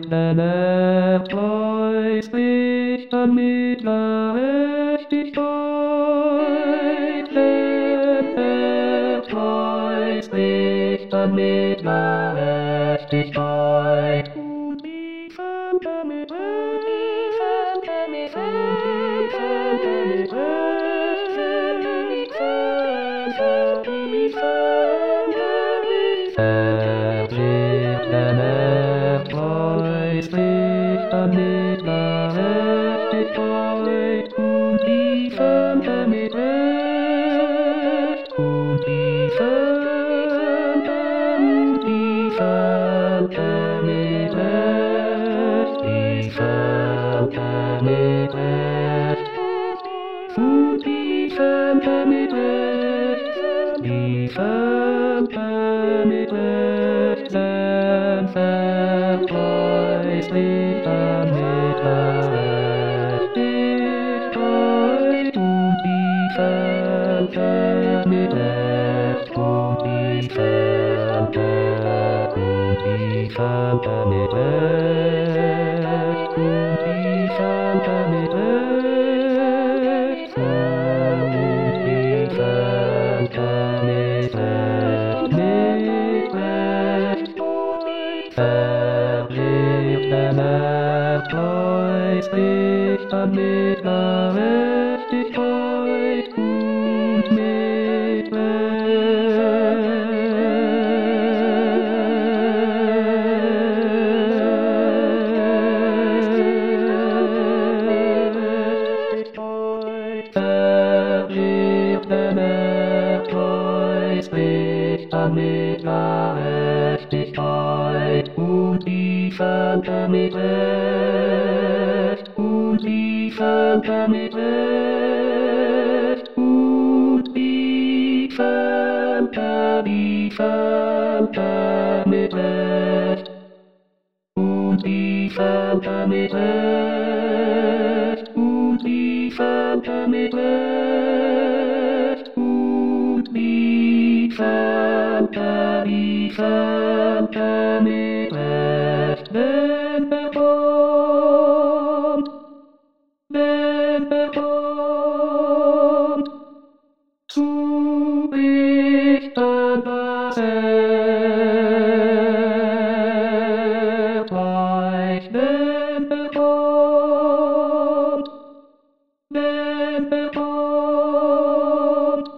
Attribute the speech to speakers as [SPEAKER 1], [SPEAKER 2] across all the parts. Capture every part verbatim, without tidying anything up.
[SPEAKER 1] denn er treu spricht an mittler Gerechtigkeit, denn er treu spricht an mittler Gerechtigkeit. Und die Völker mit Recht, die Völker mit Recht, die Völker mit Recht, die Völker mit Recht, erklärt, denn er treu spricht an mittler Gerechtigkeit. Und die Völker mit Recht, und die Völker, und die Völker mit Recht, die Völker mit Recht, und die Völker mit Recht, die Völker mit Recht, denn vertreuest nicht an mittler Gerechtigkeit, und die Völker mit Recht, und die Völker, und die Völker mit Recht, und die Völker mit Recht, und die Völker mit Recht, mit Recht, verlebt, denn er treu spricht an mittler Gerechtigkeit, und mit Recht, verlebt, denn er treu spricht an mittler Gerechtigkeit, und die Völker mit Recht, und die Völker mit Recht, und die Völker, die Völker mit Recht, und die Völker mit Recht, und die Völker mit Recht, und die Völker, die Völker mit Recht, denn er kommt, denn er kommt, zu richten das Erdreich, denn er kommt, denn er kommt,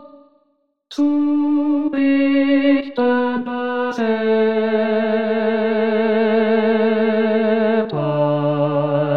[SPEAKER 1] zu richten das Erdreich.